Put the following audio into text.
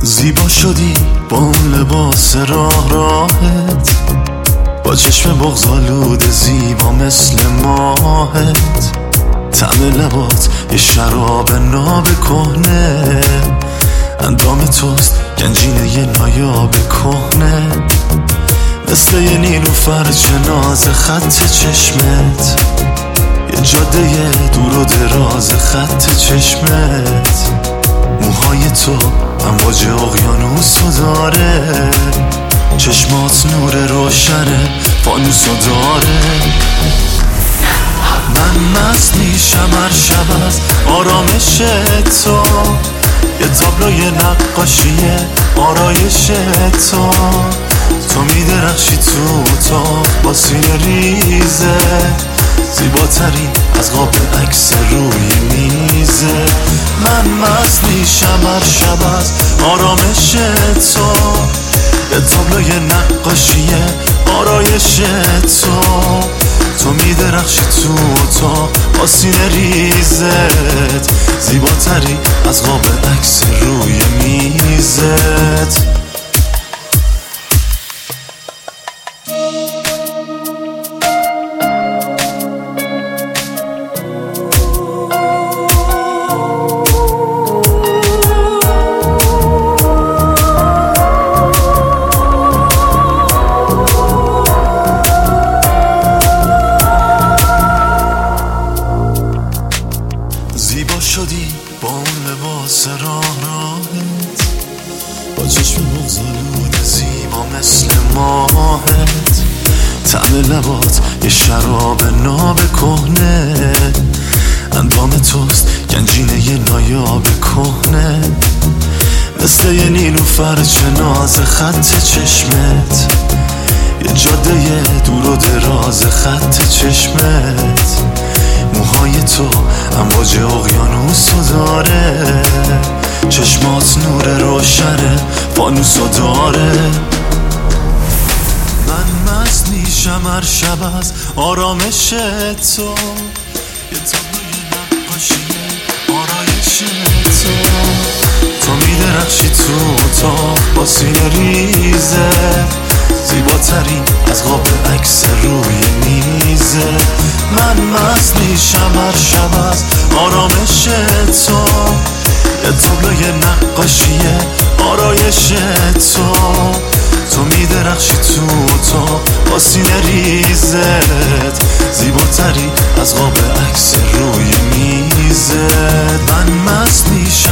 زیبا شدی با اون لباس راه راهت، با چشم بغض‌آلود زیبا مثل ماهت. طعم لبات یه شراب ناب کهنه، اندام توست گنجینه یه نایاب کهنه، مثل یه نیلوفر چه ناز خط چشمت، یه جاده دور و دراز خط چشمت. موهای تو امواج اقیانوسو داره، چشمات نور روشنه فانوسو داره. من مست میشم هر شب از آرامش تو، یه تابلوی نقاشیه آرایش تو. تو میدرخشی تو اتاق با سینه ریزه، زیباترین از قاب عکس روی میزه. من مست میشم هر شب از آرامش تو، یه تابلوی نقاشیه آرایش تو. تو میدرخشی تو اتاق با سینه ریزت، زیباتری از قاب عکس روی میزت. زیبا شدی با اون لباس راه راهت، با چشم بغض‌آلود زیبا مثل ماهت. طعم لبات یه شراب ناب کهنه، اندام توست گنجینه یه نایاب کهنه، مثل یه نیلوفر چه ناز خط چشمت، یه جاده دور و دراز خط چشمت. موهای تو امواج اقیانوسو داره، چشمات نور روشنه فانوسو داره. من مست میشم هر شب از آرامش تو، یه تابلوی نقاشیه آرایش تو. تو میدرخشی تو اتاق با سینه ریزه، زیباترین از قاب عکس روی میزه. من مست میشم هر شب از آرامش تو، یه تابلوی نقاشیه آرایش تو. تو میدرخشی تو اتاق با سینه ریزت، زیباتری از قاب عکس روی میزت. من مست میشم